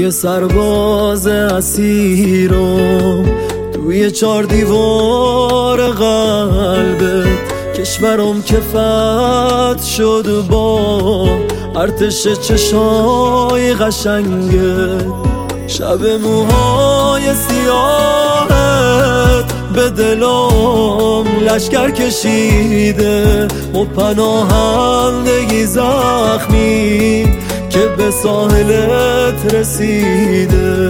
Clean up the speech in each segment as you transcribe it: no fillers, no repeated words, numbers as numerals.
یه سرباز اسیرم توی 4 دیوار قلبت. کشورم که فتح شد با ارتش چشای قشنگت. شب موهای سیاهت به دلم لشکر کشیده و پناهندگی زخمی که به ساحلت رسیده.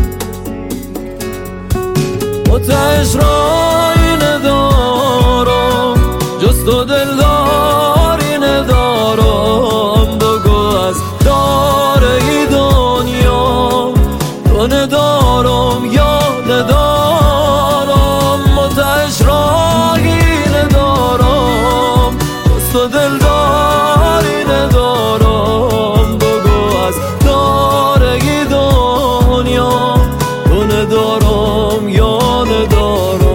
متعش رایی ندارم جز تو دلداری ندارم. بگو از داره ای دنیا تو ندارم یا ندارم. متعش رایی ندارم جز تو دلداری ندارم. بگو از داره ای دنیا تو ندارم یا ندارم.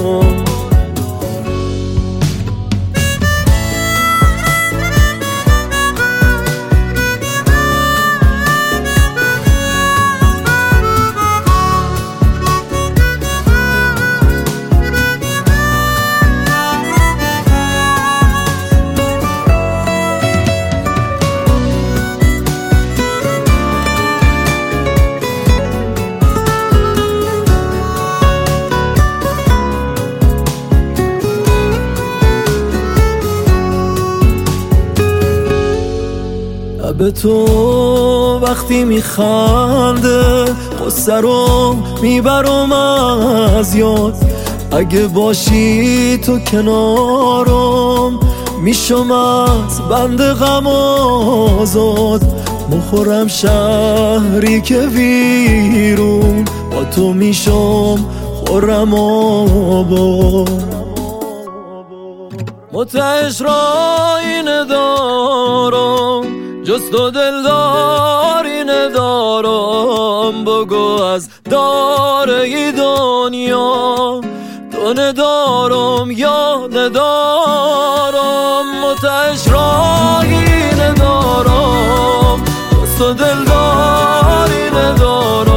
به تو وقتی میخنده قصه رو میبرم از یاد. اگه باشی تو کنارم میشم از بند غم آزاد. مخورم شهری که ویرون با تو میشم خورم آباد. متعش رایی ندارم جز تو دلداری ندارم. بگو از داره ای دنیا تو ندارم یا ندارم. متعش رایی ندارم جز تو دلداری ندارم.